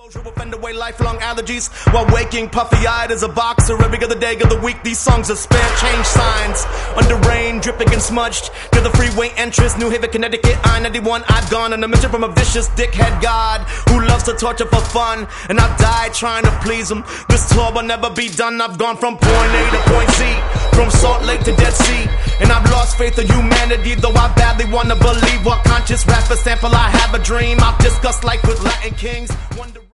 Will fend away lifelong allergies while waking puffy-eyed as a boxer every other day of the week. These songs are spare change signs under rain, dripping and smudged to the freeway entrance, New Haven, Connecticut, I-91. I've gone on a mission from a vicious dickhead god who loves to torture for fun, and I've died trying to please him. This tour will never be done. I've gone from point A to point Z, from Salt Lake to Dead Sea, and I've lost faith in humanity, though I badly wanna believe what conscious rapper sample. I have a dream I've discussed like with Latin kings.